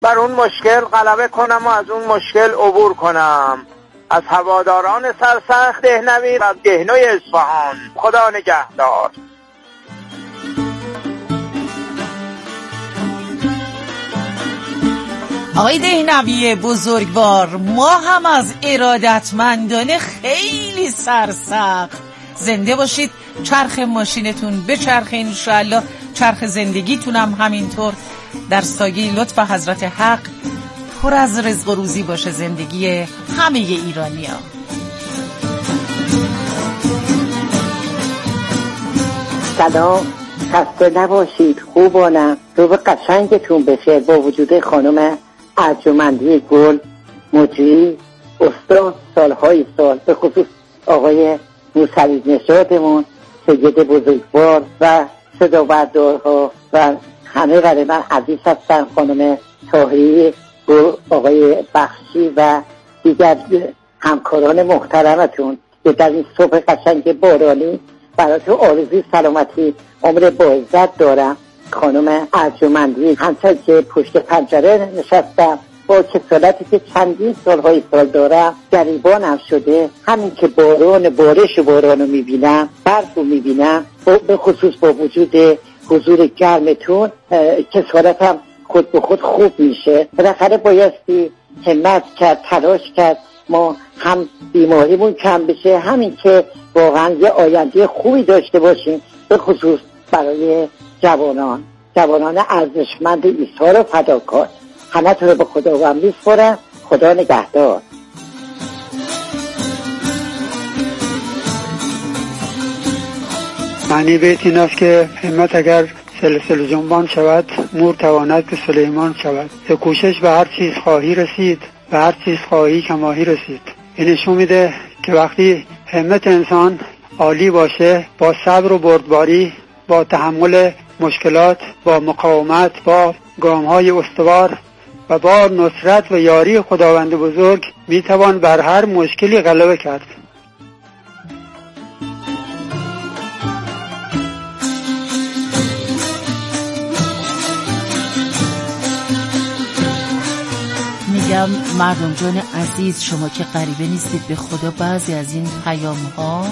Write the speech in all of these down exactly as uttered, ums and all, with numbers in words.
بر اون مشکل غلبه کنم و از اون مشکل عبور کنم. از هواداران سرسخت دهنوی و دهنوی اصفهان، خدا نگهدار. آقای دهنوی بزرگوار، ما هم از ارادتمندانه خیلی سرسخت. زنده باشید، چرخ ماشینتون بچرخه انشاءالله، چرخ زندگیتون هم همینطور در سایه لطف حضرت حق پر از رزق و روزی باشه زندگی همه ایرانی ها. سلام، خسته نباشید، خوبانم، روز قشنگتون بشه. با وجود خانم ارجمندی گل مجری استاد سالهای سال، به خصوص آقای موسوی نژادمون سید بزرگوار و صداوردارها و همه برای من عزیز هستن، خانم طاهری، آقای بخشی و دیگر همکاران محترمتون که در این صبح قشنگ بارانی براتون آرزوی سلامتی عمر با عزت دارم. خانم ارجمندی، همچنان که پشت پنجره نشستم، با کسالتی که چندین سالهای سال دارم گریبانم شده، همین که باران بارش و باران رو میبینم، برف رو میبینم، به خصوص با وجود حضور گرمتون کسالتم خود به خود خوب میشه. بالاخره بایستی همت کرد، تلاش کرد ما هم بیماریمون کم بشه، همین که واقعا یه آینده خوبی داشته باشیم، به خصوص برای جوانان جوانان ارزشمند ایثار و فداکار. همه تو رو به خداوند میسپارم. خدا نگهدار. معنی بیت این است که همت اگر سلسله جنبان شود، مور تواند که سلیمان شود. به کوشش به هر چیز خواهی رسید، به هر چیز خواهی که ماهی رسید. این نشون میده که وقتی همت انسان عالی باشه، با صبر و بردباری، با تحمل مشکلات، با مقاومت، با گام‌های استوار و با نصرت و یاری خداوند بزرگ میتوان بر هر مشکلی غلبه کرد. میگم مردم جان عزیز، شما که غریبه نیستید به خدا، بعضی از این پیام ها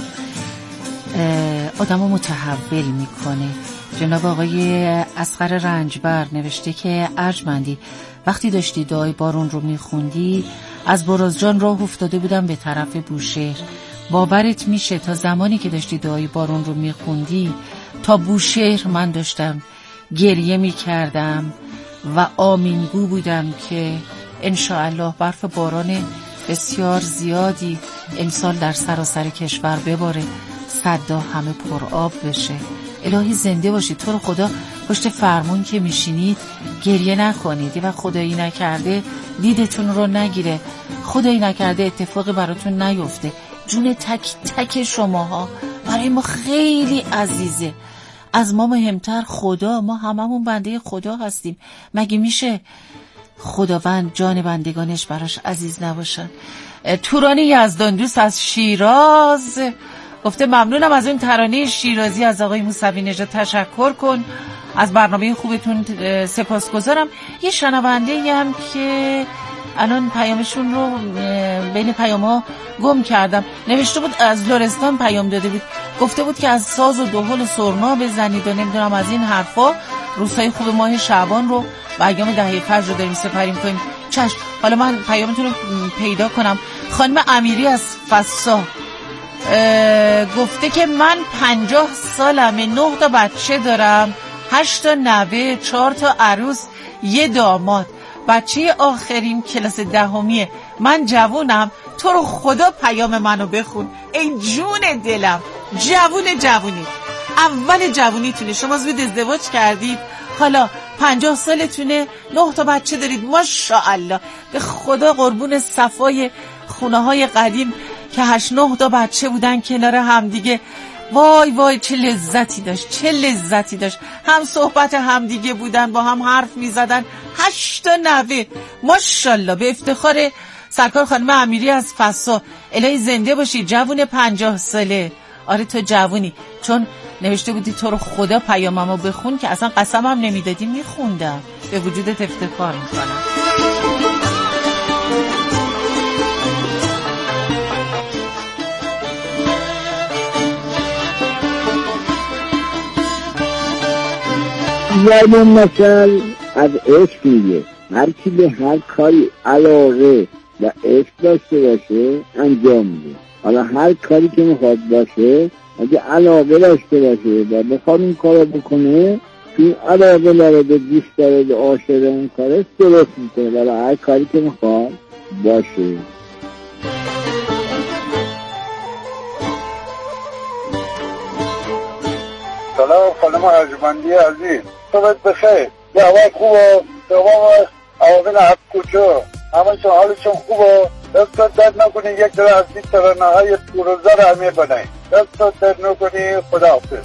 آدمو متحول میکنه. جناب آقای اصغر رنجبر نوشته که ارجمندی، وقتی داشتی دعای بارون رو میخوندی از برازجان راه افتاده بودم به طرف بوشهر. باورت میشه تا زمانی که داشتی دعای بارون رو میخوندی تا بوشهر من داشتم گریه میکردم و آمینگو بودم که انشاءالله برف باران بسیار زیادی امسال در سراسر کشور بباره، صدا همه پر آب بشه. الهی زنده باشید. تو رو خدا پشت فرمون که میشینید گریه نکنید و خدایی نکرده دیدتون رو نگیره، خدایی نکرده اتفاقی براتون نیفته. جون تک تک شماها برای ما خیلی عزیزه، از ما مهمتر خدا. ما هممون بنده خدا هستیم، مگه میشه خداوند جان بندگانش براش عزیز نباشن؟ تورانی یزدان دوست از شیراز گفته ممنونم از اون ترانه شیرازی از آقای موسوی نژاد، تشکر کن از برنامه خوبتون، سپاسگزارم. یه شنونده هم که الان پیامشون رو بین پیام‌ها گم کردم، نوشته بود از لرستان پیام داده بود، گفته بود که از ساز و دهل و سرنا بزنید و نمیدونم از این حرفا. روزهای خوب ماه شعبان رو و ایام دهه فجر رو داریم سپری می‌کنیم. چشم، حالا من پیامتون رو پیدا کنم. خانم امیری از فسا گفته که من پنجاه سالمه، نه تا بچه دارم، هشت تا نوه، چهار تا عروس، یه داماد. بچه آخرین کلاس دهمیه. من جوونم، تو رو خدا پیام منو بخون. ای جون دلم، جوون جوونی، اول جوونیتونه. شما زود ازدواج کردید، حالا پنجاه سالتونه، نه تا بچه دارید، ماشاءالله. به خدا قربون صفای خونه های قدیم که هشت نه تا بچه بودن کنار هم دیگه. وای وای چه لذتی داشت، چه لذتی داشت. هم صحبت هم دیگه بودن، با هم حرف می زدن. هشت تا نوه، ماشاءالله. به افتخار سرکار خانم امیری از فسا، الهی زنده باشی، جوون پنجاه ساله. آره تو جوونی، چون نوشته بودی تو رو خدا پیاممو بخون که اصلا قسمم نمیدادی میخوندم. به وجودت افتخار میکنم. یه مثل از عشق میگه هر کی به هر کاری علاقه و عشق داشته باشه انجام میده. حالا هر کاری که میخواد باشه اگه علاقه داشته باشه و بخواد این کارو بکنه تو علاقه داره به دوست داره به عاشق این کارش درست میکنه. ولی هر کاری که میخواد باشه. سلام خانم ارجمندی عزیز، صبحت بخیر. یه هوای خوبه، تمام عوامل هفت کوچه همه حالشون خوبه. دستت درد نکنی یک در از این ترانه های پروزه رو همه بنایی. دستت درد نکنی. خدا حافظ.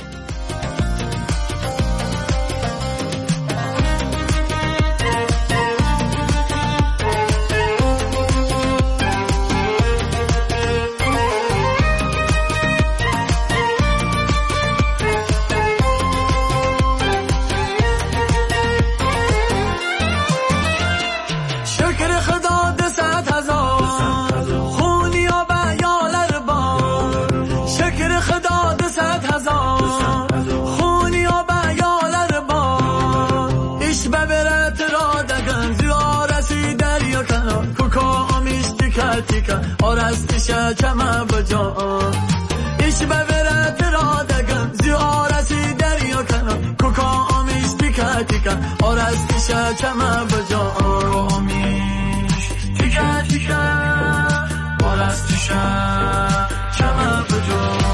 آرستش چما بجان ایش ببرد را دگم زی آرسی دریا کنم کوکا آمیش تیکا تیکا آرستش چما بجان آمیش تیکا تیکا آرستش چما بجان.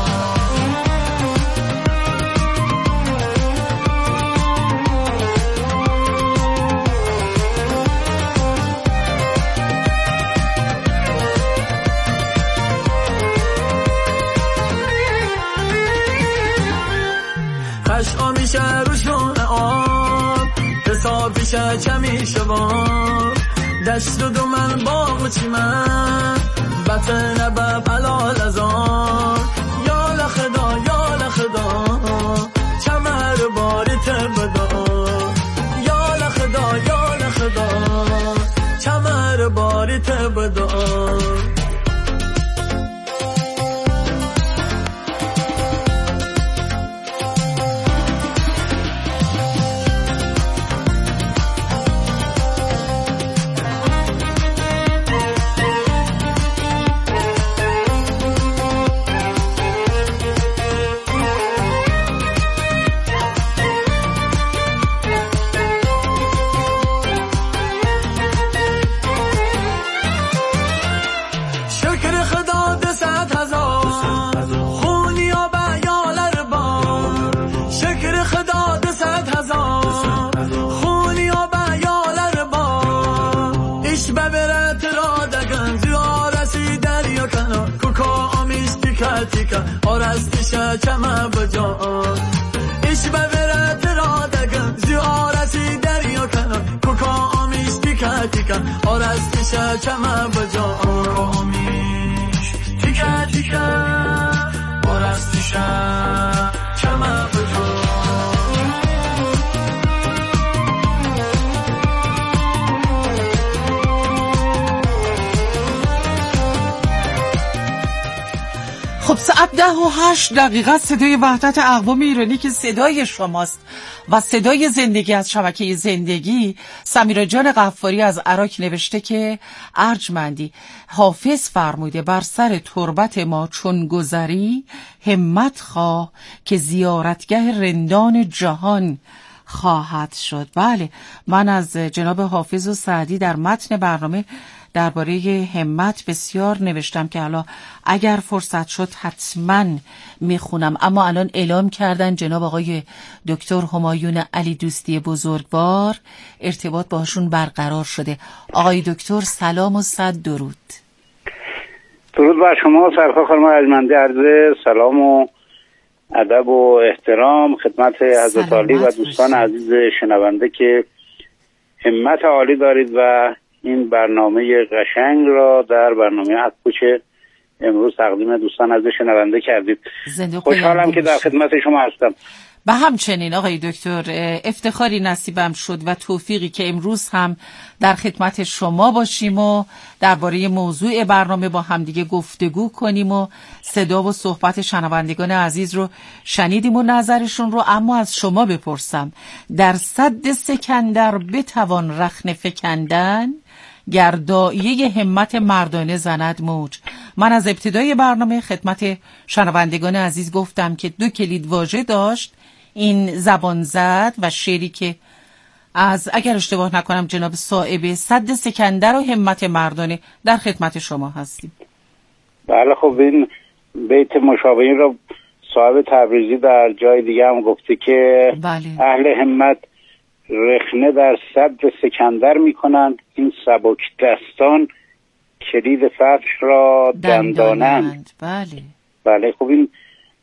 میشه روشون آب حسابیشه چه میشه باب دشت و دو من باغ چی من بطن بب علال ازان یا لخدا یا لخدا چمر باریت بدا یا لخدا یا لخدا چمر باریت بدا. آرستش چما بجان ایش ببرد را دگم زی آرسی دریا کنم کوکا آمیش تیکا تیکا آرستش چما بجان آمیش تیکا تیکا آرستش چما بجان. خب ساعت ده و هشت دقیقه صدای وحدت اقوام ایرانی که صدای شماست و صدای زندگی از شبکه زندگی. سمیرا جان غفاری از عراق نوشته که ارجمندی حافظ فرموده بر سر تربت ما چون گذری همت خواه که زیارتگه رندان جهان خواهد شد. بله، من از جناب حافظ و سعدی در متن برنامه درباره همت بسیار نوشتم که حالا اگر فرصت شد حتما میخونم. اما الان اعلام کردن جناب آقای دکتر همایون علی دوستی بزرگوار ارتباط باشون برقرار شده. آقای دکتر سلام و صد درود. درود بر شما سرکار خانم ارجمندی، عرض سلام و ادب و احترام خدمت حضرت عالی و دوستان عزیز شنونده که همت عالی دارید و این برنامه قشنگ را در برنامه هفت‌کوچه امروز تقدیم دوستان عزیز شنونده کردید. خوشحالم که در خدمت شما هستم. و همچنین آقای دکتر افتخاری نصیبم شد و توفیقی که امروز هم در خدمت شما باشیم و درباره موضوع برنامه با همدیگه گفتگو کنیم و صدا و صحبت شنوندگان عزیز رو شنیدیم و نظرشون رو. اما از شما بپرسم، در سد سکندر بتوان رخنه فکندن، گرداییه همت مردانه زند موج. من از ابتدای برنامه خدمت شنوندگان عزیز گفتم که دو کلید واژه داشت این زبان زد و شعری که از، اگر اشتباه نکنم، جناب صائب، سد سکندر و همت مردانه. در خدمت شما هستیم. بله، خب این بیت مشابهی رو صاحب تبریزی در جای دیگه هم گفته که بله. اهل همت رخنه در سد سکندر میکنند، این سبک دستان کلید فتح را دندانند. بله بله. خب این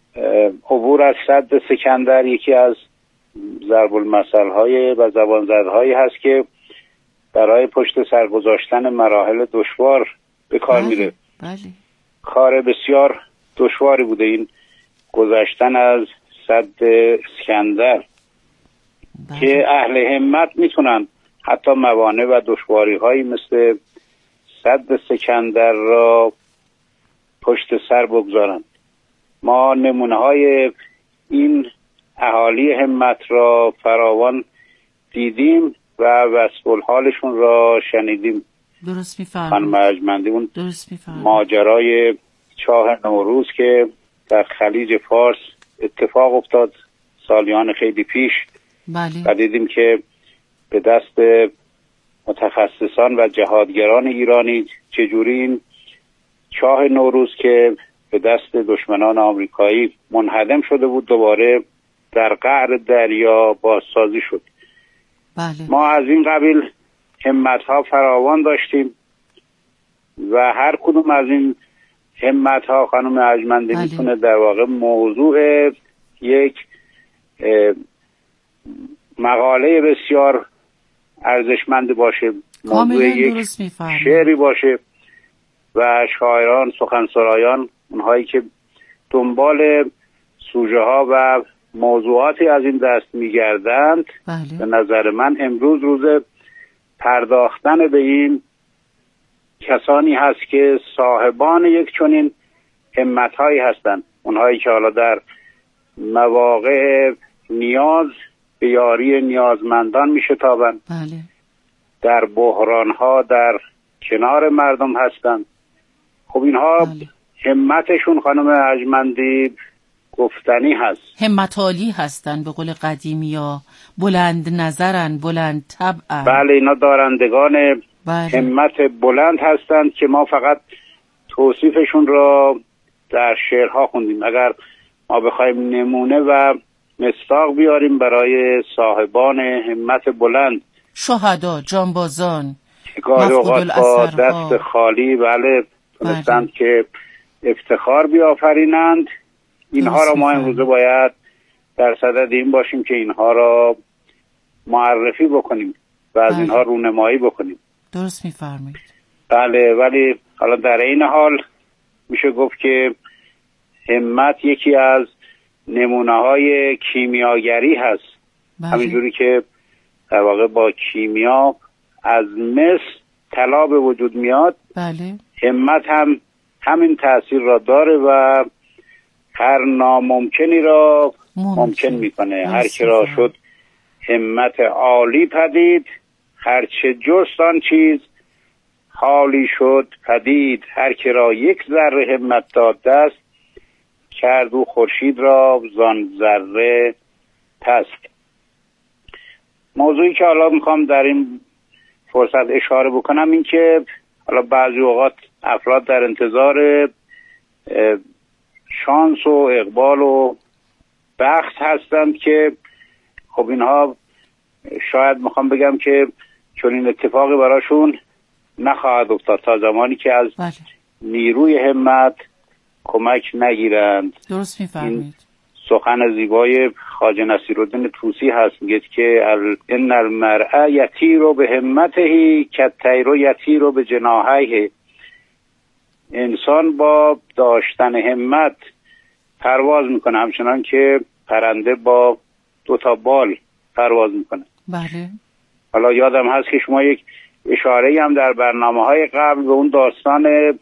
عبور از سد سکندر یکی از ضرب المثل های و زبان زدهایی هست که برای پشت سر گذاشتن مراحل دشوار به کار بله. میره. بله. کار بسیار دشواری بوده این گذشتن از سد اسکندر. بله. که اهل همت میتونن حتی موانع و دشواری هایی مثل سد سکندر را پشت سر بگذارند. ما نمونه های این اهالی همت را فراوان دیدیم و وصف الحالشون را شنیدیم. درست میفرمایید خانم ارجمندی. اون درست میفرمایید. ماجرای چاه نوروز که در خلیج فارس اتفاق افتاد سالیان خیلی پیش. بله. و دیدیم که به دست متخصصان و جهادگران ایرانی چجوری این چاه نوروز که به دست دشمنان آمریکایی منهدم شده بود دوباره در قعر دریا بازسازی شد. بله. ما از این قبیل همت‌ها فراوان داشتیم و هر کدوم از این همت‌ها خانم ارجمندی بله. میتونه در واقع موضوع یک مقاله بسیار ارزشمند باشه، موضوع یک شعری باشه و شاعران، سخنسرایان، اونهایی که دنبال سوژه ها و موضوعاتی از این دست میگردند، بله. به نظر من امروز روز پرداختن به این کسانی هست که صاحبان یک چنین همت‌هایی هستند، اونهایی که حالا در مواقع نیاز به یاری نیازمندان میشتابند. بله. در بحران‌ها در کنار مردم هستند. خب اینها بله. همتشون خانم ارجمندی گفتنی هست، همت عالی هستن، به قول قدیمی ها بلند نظرن، بلند طبعن. بله، اینا دارندگان بله. همت بلند هستند که ما فقط توصیفشون را در شعرها خوندیم. اگر ما بخوایم نمونه و مصداق بیاریم برای صاحبان همت بلند، شهدا، جانبازان، گاهی اوقات با دست خالی بله تونستند که افتخار بیافرینند، اینها را ما امروزه باید در صدد این باشیم که اینها را معرفی بکنیم و از بله. اینها رونمایی بکنیم. درست میفرمایید. بله، ولی حالا در این حال میشه گفت که همت یکی از نمونه های کیمیاگری هست. بله. همینجوری که در واقع با کیمیا از مس طلا به وجود میاد، بله. همت هم همین تأثیر را داره و هر ناممکنی را ممکن, ممکن میکنه. هر کی را شد همت عالی پدید، هر چه جست آن چیز حالی شد پدید. هر کی را یک ذره همت داد دست، کرد و خورشید را زان ذره پست. موضوعی که حالا میخوام در این فرصت اشاره بکنم این که حالا بعضی اوقات افراد در انتظار شانس و اقبال و بخت هستند که خب اینها شاید میخوام بگم که چون این اتفاقی براشون نخواهد افتاد تا زمانی که از بله. نیروی همت کمک نگیرند. درست میفرمایید. سخن زیبای خواجه نصیرالدین طوسی هست، میگه که ان المرء یطیر به همته کالطیر یطیر به جناحیه. انسان با داشتن همت پرواز میکنه همچنان که پرنده با دو تا بال پرواز میکنه. بله. حالا یادم هست که شما یک اشاره هم در برنامه‌های قبل به اون داستان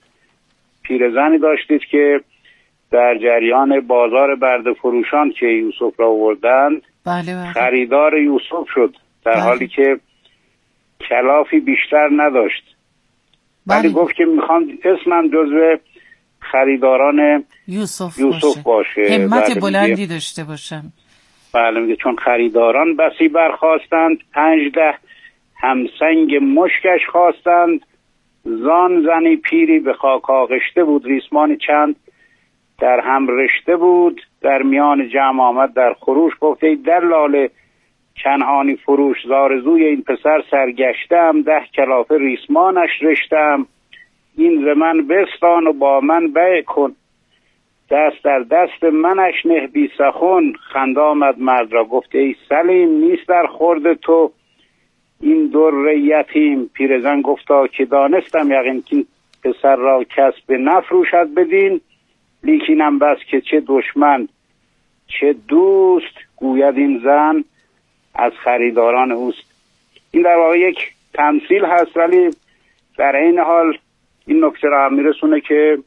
پیرزنی داشتید که در جریان بازار برده فروشان که یوسف را آوردند بله بله. خریدار یوسف شد در بله. حالی که کلافی بیشتر نداشت. بله. ولی گفت که میخوام اسمم جزو خریداران یوسف, یوسف باشه, باشه. همت بله بلندی میگه. داشته باشم. بله میگه چون خریداران بسی برخواستند، پنجده همسنگ مشکش خواستند، زان زنی پیری به خاک آغشته بود، ریسمان چند در هم رشته بود، در میان جمع آمد در خروش، گفته ای در لاله کنعانی فروش، زارزوی این پسر سرگشتم، ده کلافه ریسمانش رشتم، این ز من بستان و با من بیع کن، دست در دست منش نه بی سخن. خنده آمد مرد را، گفته ای سلیم نیست در خورد تو این در یتیم. پیرزن گفتا که دانستم یقین که پسر را کس به نفروشد بدین، لیکینم بس که چه دشمن چه دوست گوید این زن از خریداران اوست. این در واقع یک تمثیل هست، ولی در این حال این نکته را هم میرسونه که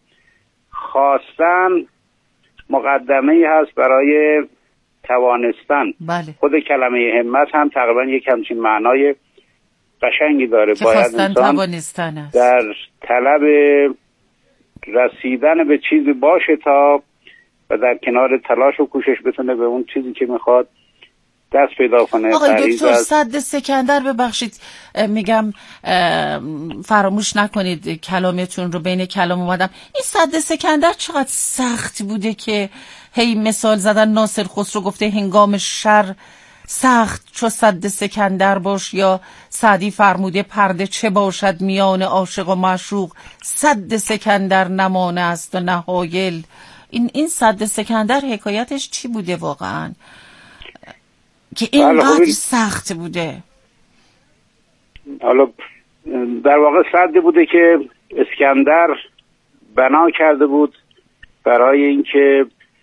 خواستن مقدمه ای هست برای توانستن. بله. خود کلمه همت هم تقریبا یک همچین معنای قشنگی داره. باید انسان توانستن است. در طلب رسیدن به چیزی باشه تا و در کنار تلاش و کوشش بتونه به اون چیزی که میخواد دست پیدا کنه. آقای دکتر سد سکندر، ببخشید میگم فراموش نکنید کلامتون رو، بین کلام اومدم. این سد سکندر چقدر سخت بوده که هی مثال زدن. ناصر خسرو گفته هنگام شر سخت چو سد سکندر باش، یا سعدی فرموده پرده چه باشد میان عاشق و معشوق، سد سکندر نمانه است و نهایل. این این سد سکندر حکایتش چی بوده واقعا که اینقدر سخت بوده؟ حالا در واقع سدی بوده که اسکندر بنا کرده بود برای اینکه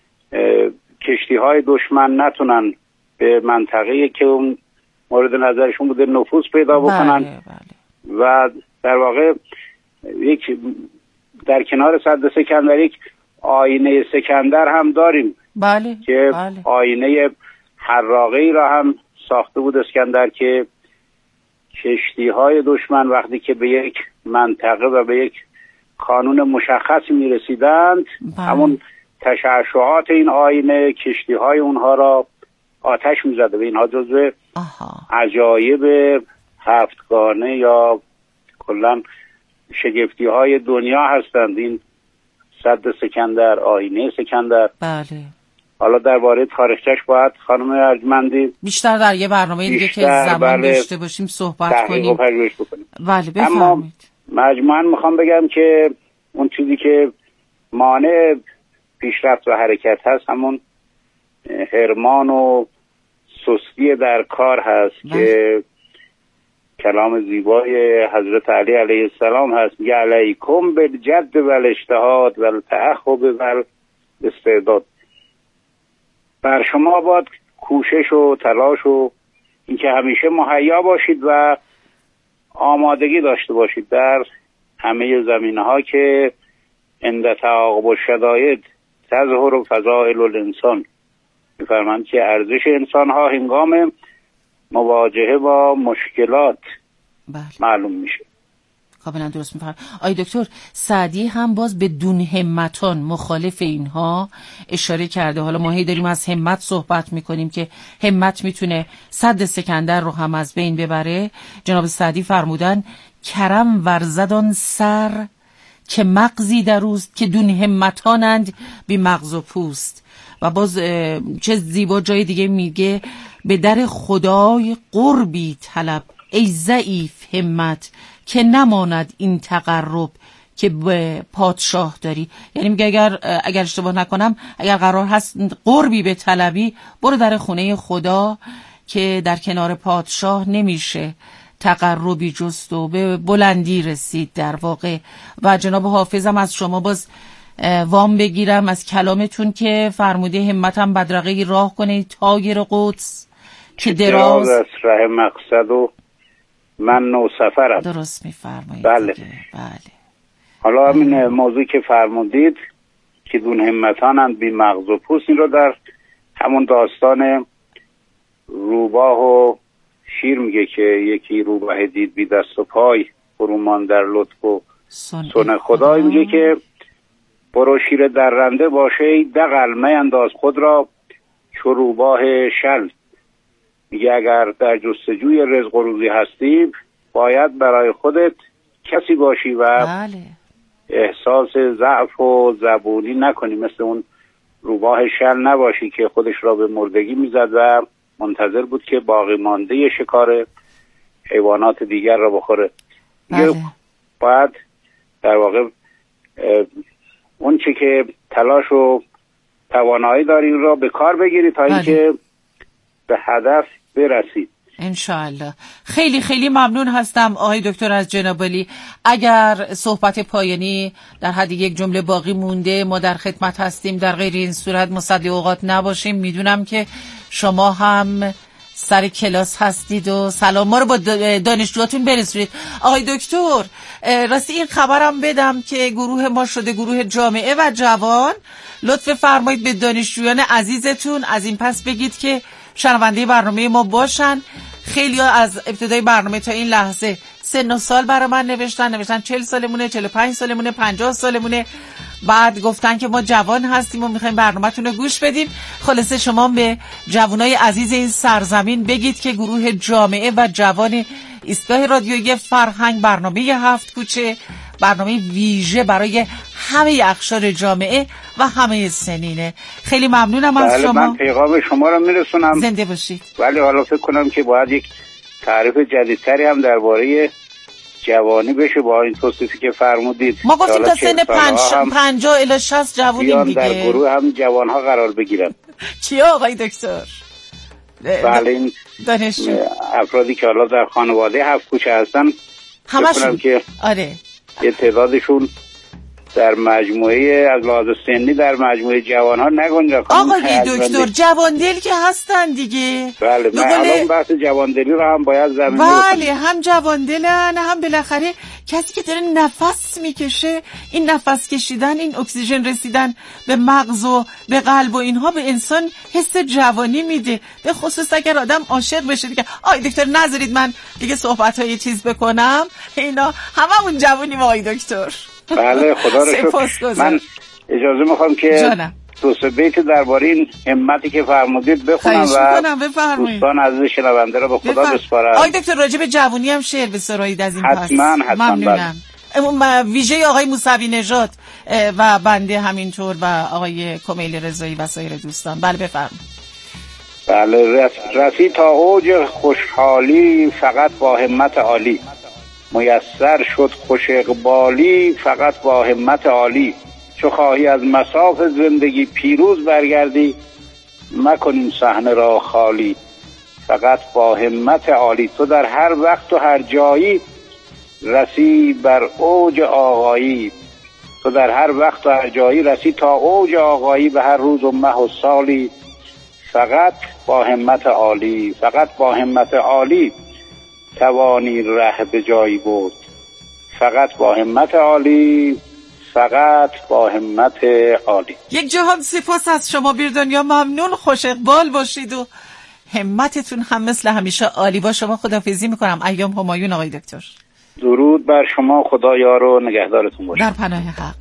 کشتی های دشمن نتونن به منطقه‌ای که اون مورد نظرشون بوده نفوذ پیدا بکنن. بله بله. و در واقع یک در کنار سد سکندر یک آینه سکندر هم داریم. بله که بله. آینه حراقه‌ای را هم ساخته بود اسکندر که کشتی های دشمن وقتی که به یک منطقه و به یک کانون مشخصی می رسیدند، بله. همون تشعشعات این آینه کشتی های اونها را آتش می زده. و اینها جزو عجایب هفتگانه یا کلن شگفتی های دنیا هستند. این سد سکندر، آینه سکندر. بله. حالا درباره تاریخچش باید خانم ارجمندی بیشتر در یه برنامه دیگه که زمان بله داشته باشیم صحبت کنیم. تحقیق و پژوهش بکنیم. بله بفرمایید. اما مجموعاً میخوام بگم که اون چیزی که مانع پیشرفت و حرکت هست همون حرمان و سستی در کار هست. بله. که کلام زیبای حضرت علی علیه السلام هست، میگه علیکم بالجد والاجتهاد والتأخب والاستعداد. بر شما باید کوشش و تلاش و اینکه همیشه مهیا باشید و آمادگی داشته باشید در همه زمینه‌ها که عند تعاقب الشدائد تظهر فضائل الانسان. می‌فرمایند که ارزش انسان‌ها هنگام مواجهه با مشکلات بله. معلوم میشه. کاملا درست میفهم. آی دکتر سعدی هم باز به دون همتان مخالف اینها اشاره کرده. حالا ما هی داریم از همت صحبت میکنیم که همت میتونه سد سکندر رو هم از بین ببره. جناب سعدی فرمودن کرم ورزدان سر که مغزی دروست، که دون همتانند بی مغز و پوست. و باز چه زیبا جای دیگه میگه به در خدای قربی طلب ای ضعیف همت، که نماند این تقرب که به پادشاه داری. یعنی میگه اگر اگر اشتباه نکنم اگر قرار هست قربی به طلبی، برو در خونه خدا که در کنار پادشاه نمیشه تقربی جست و به بلندی رسید در واقع. و جناب حافظم از شما باز وام بگیرم از کلامتون که فرموده همتم بدرقه راه کنه تایر قدس که دراز از راه مقصد و من نو سفرم. درست میفرمایید. بله. بله. حالا همین موضوع که فرمودید که دون همتانند بی مغز و پوست، این رو در همون داستان روباه و شیر میگه که یکی روباه دید بی دست و پای فرومان در لطف و سن خدای. میگه که برو شیر درنده باشه دغل میانداز خود را چو روباه شل. میگه اگر در جستجوی رزق و روزی هستی باید برای خودت کسی باشی و بله. احساس ضعف و زبونی نکنی، مثل اون روباه شل نباشی که خودش را به مردگی میزد و منتظر بود که باقی مانده شکار حیوانات دیگر را بخوره. بله. باید در واقع اون چی که تلاش و توانایی داری را به کار بگیری تا اینکه به هدف برسید انشاءالله. خیلی خیلی ممنون هستم آقای دکتر از جناب عالی. اگر صحبت پایانی در حد یک جمله باقی مونده ما در خدمت هستیم، در غیر این صورت مصدق اوقات نباشیم. میدونم که شما هم سر کلاس هستید و سلام ما رو با دانشجوهاتون برسونید. آقای دکتر راستی این خبرم بدم که گروه ما شده گروه جامعه و جوان. لطف فرمایید به دانشجویان عزیزتون از این پس بگید که شنونده برنامه ما باشن. خیلی ها از ابتدای برنامه تا این لحظه سن و سال برای من نوشتن نوشتن چهل سالمونه، چهل و پنج سالمونه، پنجاه سالمونه. بعد گفتن که ما جوان هستیم و میخوایم برنامه‌تون رو گوش بدیم. خلاصه شما به جوانای عزیز این سرزمین بگید که گروه جامعه و جوان ایستگاه رادیویی فرهنگ برنامه هفت کوچه برنامه ویژه برای همه اقشار جامعه و همه سنینه. خیلی ممنونم از شما. من پیغام شما رو میرسونم. زنده باشید. ولی حالا فکر کنم که باید یک تعریف جدیدتری هم درباره جوانی بشه با این توصیفی که فرمودید. ما گفتیم تا سن پنج پنجاه الی شصت جوونیم دیگه. در گروه هم جوانها قرار بگیرن. چیا آقای دکتر؟ بله این دانشجو افرادی که حالا در خانواده هفت کوچه هستن همشون که آره یه تعدادشون در مجموعه از لحاظ سنی در مجموعه جوانها نگنجه. آقای دکتر جواندل که هستن دیگه. بله من الان بحث جواندلی رو هم باید زمین بله هم جواندلن هم بالاخره کسی که داره نفس میکشه. این نفس کشیدن، این اکسیژن رسیدن به مغز و به قلب و اینها به انسان حس جوانی میده، به خصوص اگر آدم عاشق بشه دیگه. آقای دکتر نذارید من دیگه صحبت‌های چیز بکنم، اینا هممون جوونیم آقای دکتر. بله خدا رو شکر. من اجازه میخوام که جانم. دو سه بیت درباره این همتی که فرمودید بخونم و دوستان عزیز شنونده رو به خدا بسپارم. آقای دکتر راجع به جوونی هم شعر بسرایید از این پس. حتما حتما. ممنونم. ویژه آقای موسوی نژاد و بنده همینطور و آقای کمیل رضایی و سایر دوستان. بله بفرمایید. بله رسی تا اوج خوشحالی فقط با همت عالی، میسر شد خوش اقبالی فقط با همت عالی. چو خواهی از مصاف زندگی پیروز برگردی، مکن این صحنه را خالی فقط با همت عالی. تو در هر وقت و هر جایی رسی بر اوج آقایی، تو در هر وقت و هر جایی رسی تا اوج آقایی به هر روز و مه و سالی فقط با همت عالی. فقط با همت عالی توانی ره به جایی بود، فقط با همت عالی، فقط با همت عالی. یک جهان سپاس از شما بیر دنیا. ممنون، خوش اقبال باشید و همتتون هم مثل همیشه عالی. با شما خداحافظی میکنم. ایام همایون آقای دکتر. درود بر شما، خدا یار و نگهدارتون باشه. در پناه حق.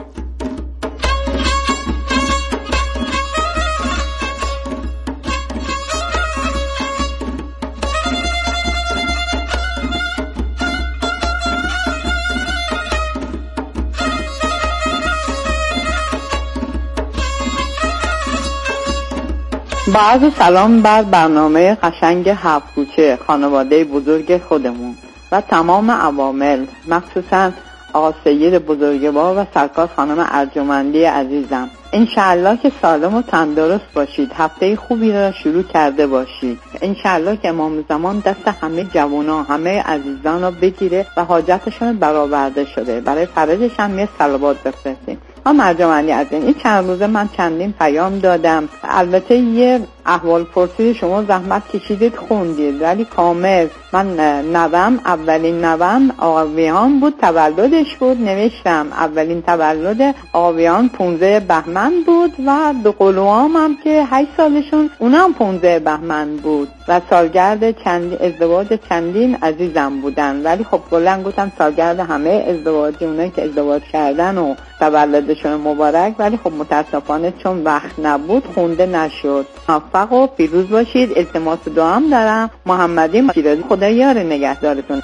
با عرض سلام بر برنامه قشنگ هفت کوچه خانواده بزرگ خودمون و تمام عوامل، مخصوصا آقا سید بزرگوار و سرکار خانم ارجمندی عزیزم. انشاءالله که سالم و تندرست باشید، هفته خوبی را شروع کرده باشید. انشاءالله که امام زمان دست همه جوانا همه عزیزان را بگیره و حاجتشون برآورده شده. برای فرجش هم یه صلوات بفرستیم. خانم ارجمندی عزیز، این چند روزه من چندین پیام دادم. البته یه احوال پرسی شما زحمت کشیدید خوندید، ولی کامل من نوام اولین نوام آقاویان بود، تولدش بود، نوشتم اولین تولد آقاویان پانزده بهمن بود و دو قلوام هم که هشت سالشون اونم پانزده بهمن بود و سالگرد چند ازدواج چندین عزیزم بودن. ولی خب کلا گفتم سالگرد همه ازدواج اونایی که ازدواج کردن و تولدشون مبارک، ولی خب متاسفانه چون وقت نبود خونده نشد. موفق و پیروز باشید. التماس دعا هم دارم. محمدی شیرازی، خدا یار نگهدارتون.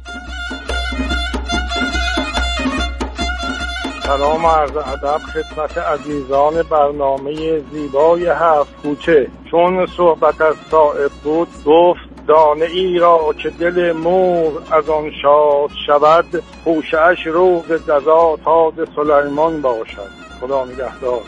سلام عرض ادب خدمت عزیزان برنامه زیبای هفت کوچه. چون صحبت از صائب بود گفت دانه ای را که دل مور از آن شاد شود، خوشه‌اش روز جزا تاج سلیمان باشد. خدا نگهدار.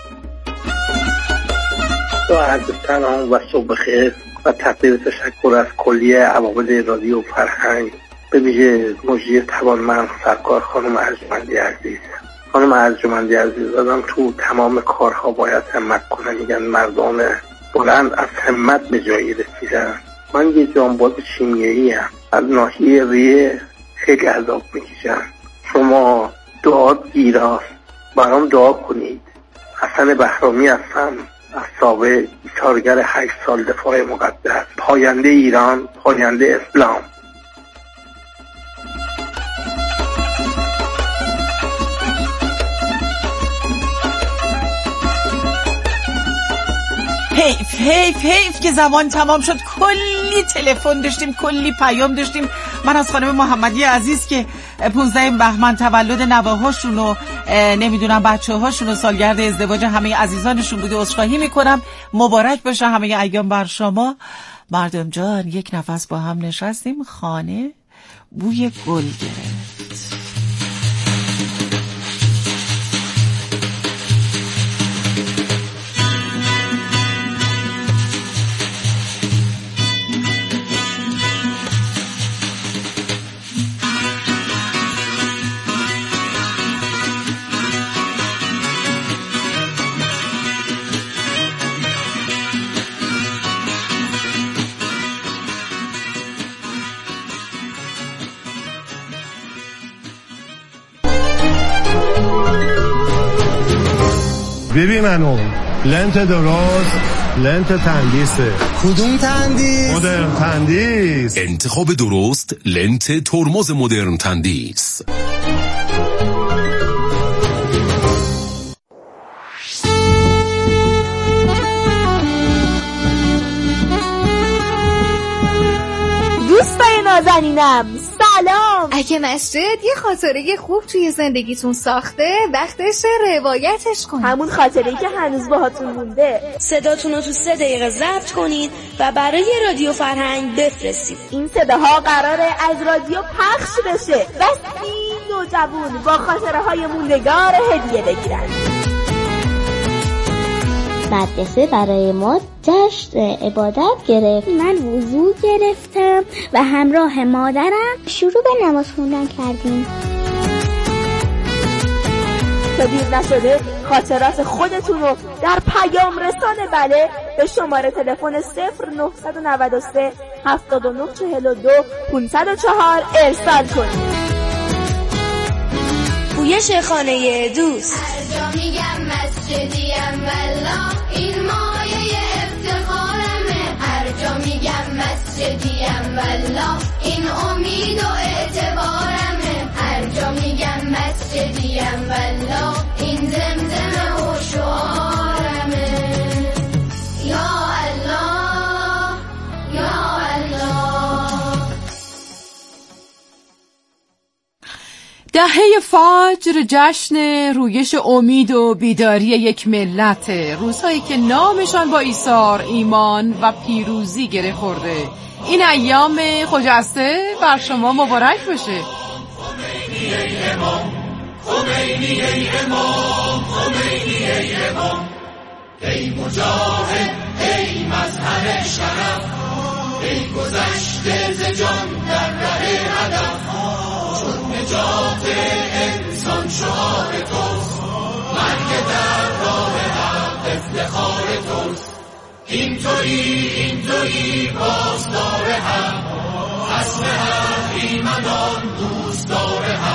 با عرض سلام و صبح خیر و تقدیر تشکر از کلیه عوامل رادیو فرهنگ، به ویژه مجری توانمند سرکار خانم ارجمندی عزیز. خانم ارجمندی عزیز، آدم تو تمام کارها باید همت کنه. میگن مردان بلند از همت به جایی رسیدن. من یه جانباز شیمیایی هم از ناحیه ریه خیلی عذاب میکشم. شما دعا گیراست، برام دعا کنید. حسن بهرامی هستم از سابق ایثارگر هشت سال دفاع مقدس، پاینده ایران، پاینده اسلام. حیف حیف حیف که زمان تمام شد. کلی تلفن داشتیم، کلی پیام داشتیم. من از خانم محمدی عزیز که پانزده بهمن تولد نوه‌هاشون و نمیدونم بچه‌هاشون و سالگرد ازدواج همه عزیزانشون بوده عذرخواهی میکنم. مبارک باشه همه ایام بر شما. مردم جان، یک نفس با هم نشستیم، خانه بوی گل گرفت. ببین منو لنت درست، لنت تندیسه. کدوم تندیس؟ مدرن تندیس. انتخاب درست، لنت ترمز مدرن تندیس. دوستای نازنینم سلام. اگه مسجد یه خاطره خوب توی زندگیتون ساخته، وقتش روایتش کنید. همون خاطره‌ای که هنوز باهاتون مونده. صداتون رو تو سه دقیقه ضبط کنید و برای رادیو فرهنگ بفرستید. این صداها قراره از رادیو پخش بشه و سی نوجوان با خاطره های موندگار هدیه بگیرن. مدرسه برای ما جشن عبادت گرفت. من وضو گرفتم و همراه مادرم شروع به نماز خوندن کردیم. تا دیر نشده خاطرات خودتون رو در پیام رسان بله به شماره تلفن صفر نه نه سه هفتاد و نه چهل و دو پانصد و چهار ارسال کنید. پویش خانه دوست. هر جا میگم مسجدیم والله این مایه افتخارمه. هر جا میگم مسجدیم والله این امید و اعتبارمه. هر جا میگم مسجدیم والله این زمزمه و شعارمه. یا الله یا الله. دهه فجر جشن رویش امید و بیداری یک ملت، روزهایی که نامشان با ایثار، ایمان و پیروزی گره خورده. این ایام خجسته بر شما مبارک باشه. خمینی ای امام، خمینی ای امام، خمینی ای امام، ای مجاهد، ای مظهر شرف، ای گذشته ز جان در ره هدف. چون نجات انسان شعار توست، اینطوری اینطوری باز داره هم، خسته هم ایمنان دوست داره هم.